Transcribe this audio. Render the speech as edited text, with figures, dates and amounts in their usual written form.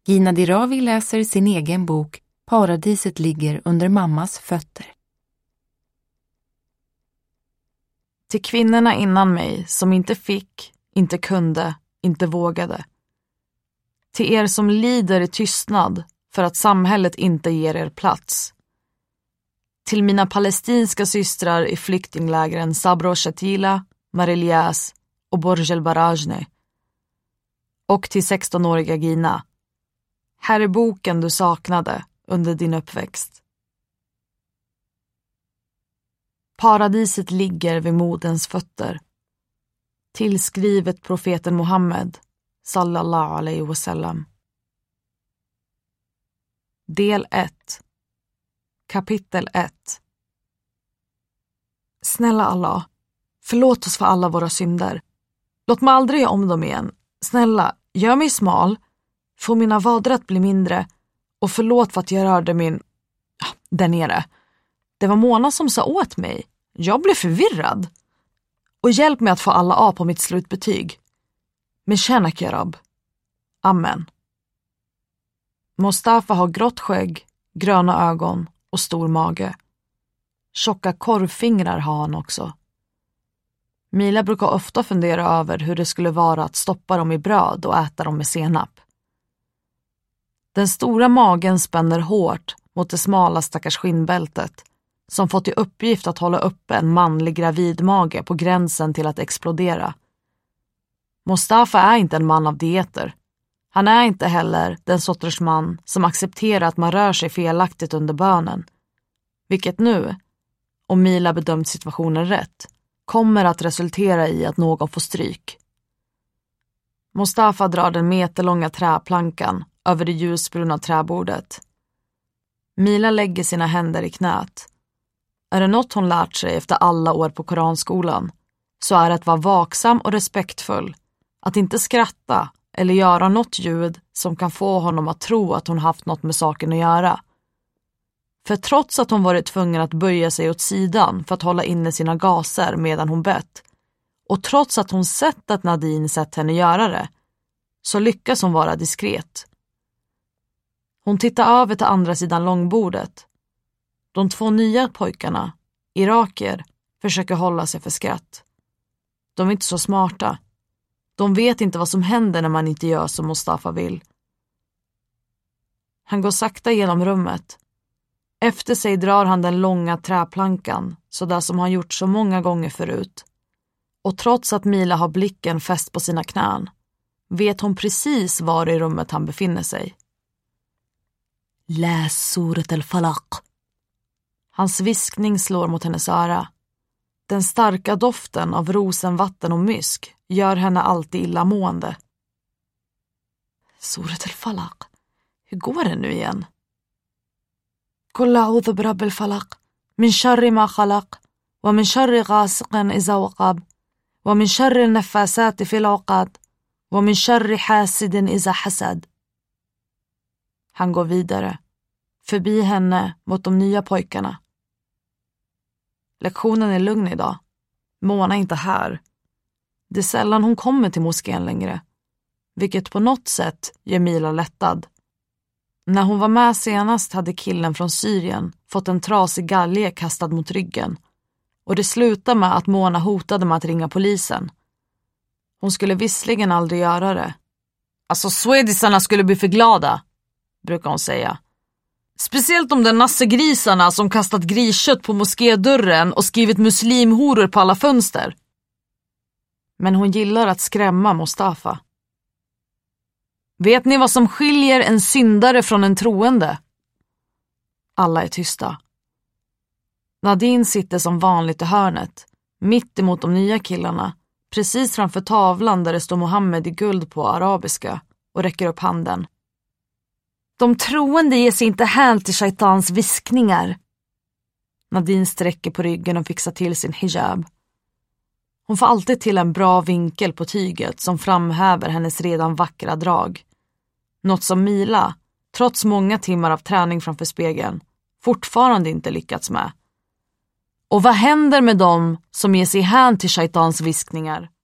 Gina Dirawi läser sin egen bok Paradiset ligger under mammas fötter. Till kvinnorna innan mig som inte fick, inte kunde, inte vågade. Till er som lider i tystnad för att samhället inte ger er plats. Till mina palestinska systrar i flyktinglägren Sabra och Shatila, Marilyas och Borj el-Barajne. Och till 16-åriga Gina. Här är boken du saknade under din uppväxt. Paradiset ligger vid moderns fötter. Tillskrivet profeten Muhammed, sallallahu alaihi wasallam. Del 1. Kapitel 1. Snälla Allah, förlåt oss för alla våra synder. Låt mig aldrig göra om dem igen. Snälla, gör mig smal, få mina vader att bli mindre och förlåt för att jag rörde min... där nere. Det var Mona som sa åt mig. Jag blev förvirrad. Och hjälp mig att få alla A på mitt slutbetyg. Men tjäna Kerab. Amen. Mustafa har grått skägg, gröna ögon och stor mage. Tjocka korvfingrar har han också. Mila brukar ofta fundera över hur det skulle vara att stoppa dem i bröd och äta dem med senap. Den stora magen spänner hårt mot det smala stackars skinnbältet som fått i uppgift att hålla uppe en manlig gravidmage på gränsen till att explodera. Mustafa är inte en man av dieter. Han är inte heller den sorters man som accepterar att man rör sig felaktigt under bönen. Vilket nu, om Mila bedömt situationen rätt, kommer att resultera i att någon får stryk. Mustafa drar den meterlånga träplankan över det ljusbruna träbordet. Mila lägger sina händer i knät. Är det något hon lärt sig efter alla år på koranskolan så är det att vara vaksam och respektfull, att inte skratta eller göra något ljud som kan få honom att tro att hon haft något med saken att göra. För trots att hon varit tvungen att böja sig åt sidan för att hålla inne sina gaser medan hon bett, och trots att hon sett att Nadine sett henne göra det, så lyckas hon vara diskret. Hon tittar över till andra sidan långbordet. De 2 nya pojkarna, irakier, försöker hålla sig för skratt. De är inte så smarta. De vet inte vad som händer när man inte gör som Mustafa vill. Han går sakta genom rummet. Efter sig drar han den långa träplankan, så där som han gjort så många gånger förut. Och trots att Mila har blicken fäst på sina knän, vet hon precis var i rummet han befinner sig. Läs surat al-Falaq. Hans viskning slår mot hennes öra. Den starka doften av rosenvatten och mysk gör henne alltid illamående. Surat al-Falaq. Hur går det nu igen? Kulla a'udhu birabbil falaq, min sharri ma khalaq, wa min sharri ghasiqin iza waqab, wa min sharri al-naffasati fil 'uqad, wa min sharri hasidin iza hasad. Han går vidare, förbi henne mot de nya pojkarna. Lektionen är lugn idag. Mona är inte här. Det är sällan hon kommer till moskén längre, vilket på något sätt gör Mila lättad. När hon var med senast hade killen från Syrien fått en trasig galge kastad mot ryggen, och det slutade med att Mona hotade med att ringa polisen. Hon skulle visserligen aldrig göra det. Alltså swedisarna skulle bli för glada, brukar hon säga. Speciellt om de nassegrisarna som kastat griskött på moskédörren och skrivit muslimhoror på alla fönster. Men hon gillar att skrämma Mustafa. Vet ni vad som skiljer en syndare från en troende? Alla är tysta. Nadine sitter som vanligt i hörnet, mitt emot de nya killarna, precis framför tavlan där det står Muhammed i guld på arabiska, och räcker upp handen. De troende ger sig inte hän till shaitans viskningar. Nadine sträcker på ryggen och fixar till sin hijab. Hon får alltid till en bra vinkel på tyget som framhäver hennes redan vackra drag. Något som Mila, trots många timmar av träning framför spegeln, fortfarande inte lyckats med. Och vad händer med dem som ger sig hän till shaitans viskningar?